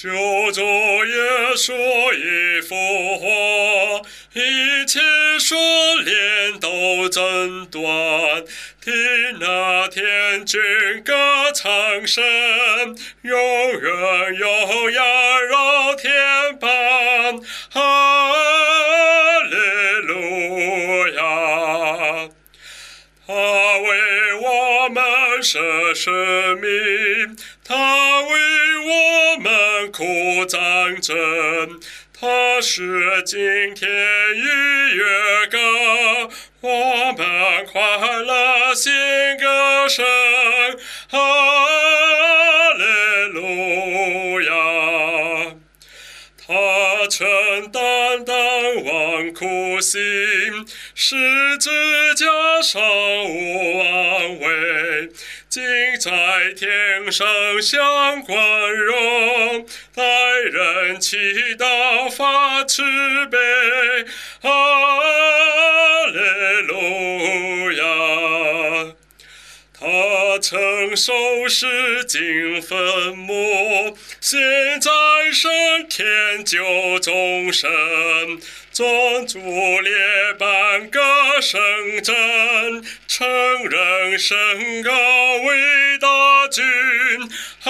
救主耶稣已复活，一切锁链都挣断。听那天军歌唱声，永远有压绕天旁。哈利路亚！他为我们舍生命，他为我们苦战争，他是今天逾越歌，我们快乐献歌声，哈利路亚！他承担万苦辛，十字架上无安慰，今在天上享光荣，待人祈祷发慈悲，哈利路亚！他承受世经坟墓，现在升天救众生，尊主列班歌声真，承认神高伟大君，哈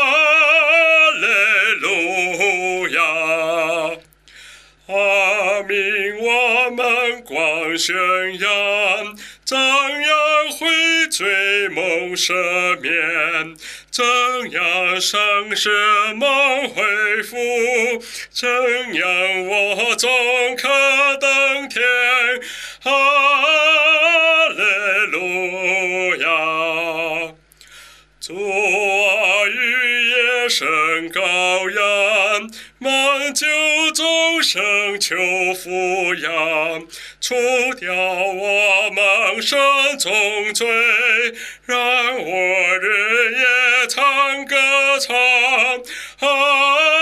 利路亚！阿明我们光宣扬，张扬悔罪蒙赦免，怎样上学蒙恢复，怎样我终可登天，哈利路亚！主啊，与野生羔羊，满救众生求抚养，除掉我们身中罪，让我日夜唱歌唱，